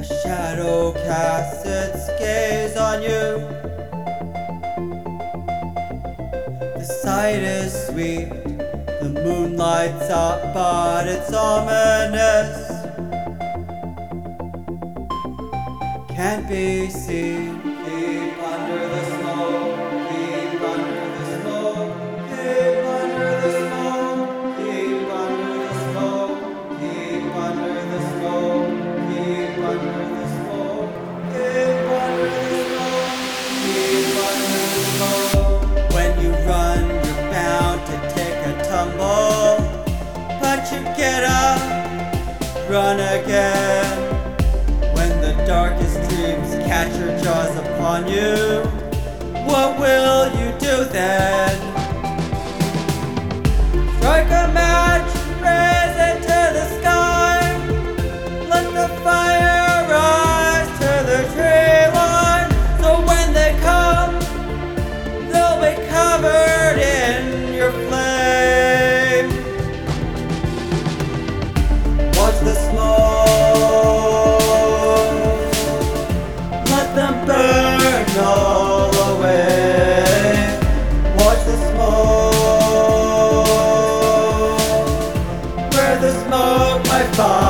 A shadow casts its gaze on you. The sight is sweet, the moon lights up, but it's ominous. Can't be seen. Keep under the smoke, keep under the smoke, keep under the smoke, keep under the smoke, keep under the smoke, keep under the smoke, keep under the smoke, keep under the smoke. When you run, you're bound to take a tumble, but you get up, run again. When the darkest dreams catch your jaws upon you, what will you do then? Strike a match, raise it to the sky. Let the fire rise to the tree line, so when they come, they'll be covered in your flame. Watch the smoke, let them burn all away. Watch the smoke, where the smoke might fall.